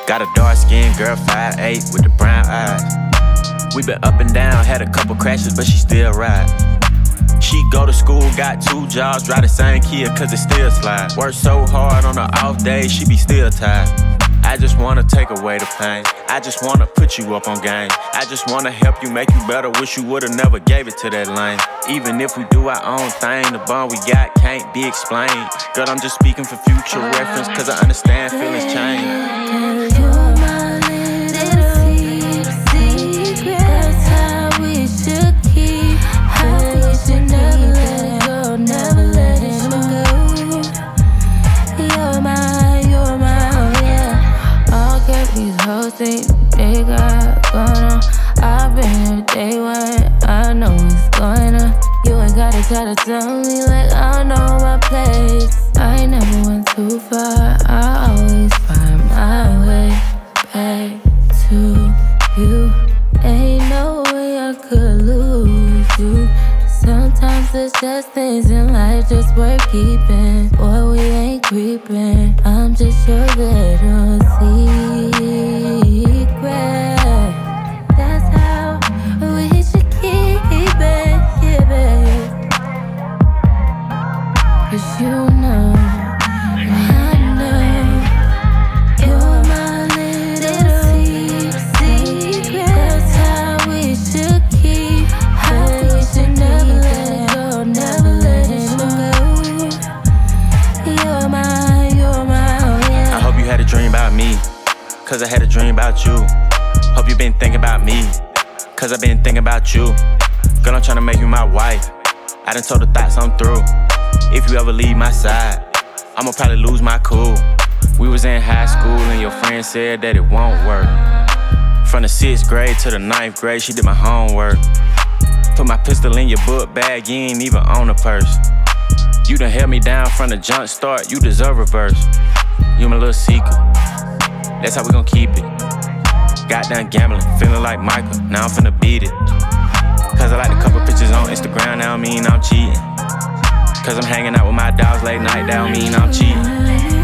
Got a dark skinned girl, 5'8", with the brown eyes. We been up and down, had a couple crashes, but she still ride. She go to school, got 2 jobs, drive the same Kia cause it still slide. Work so hard on her off days, she be still tired. I just wanna take away the pain. I just wanna put you up on game. I just wanna help you, make you better. Wish you would've never gave it to that lane. Even if we do our own thing, the bond we got can't be explained. Girl, I'm just speaking for future reference, cause I understand feelings change. You're my little secret. That's how we should keep. How we should never let it go, never let it go. You're my, oh yeah. All kept these hoes think they got going on. I've been here day one, I know what's going on. You ain't gotta try to tell me like I know my place. I never went too far, I always find my way back to you. Ain't no way I could lose you. Sometimes it's just things in life just worth keeping. Boy, we ain't creeping, I'm just your little secret. That's how we should keep it, yeah, babe. Cause you know, I know, you're my little secret. That's how we should keep. How we should never let it go, never let it go. You're my, oh yeah. I hope you had a dream about me, cause I had a dream about you. Hope you been thinking about me, cause I been thinking about you. Girl, I'm tryna make you my wife. I done told the thoughts I'm through. If you ever leave my side, I'ma probably lose my cool. We was in high school and your friend said that it won't work. From the 6th grade to the 9th grade, she did my homework. Put my pistol in your book bag, you ain't even own a purse. You done held me down from the jump start, you deserve a verse. You my little secret, that's how we gon' keep it. Got done gambling, feeling like Michael, now I'm finna beat it. Cause I like a couple pictures on Instagram, that don't mean I'm cheating. Cause I'm hanging out with my dogs late night, that don't mean I'm cheating.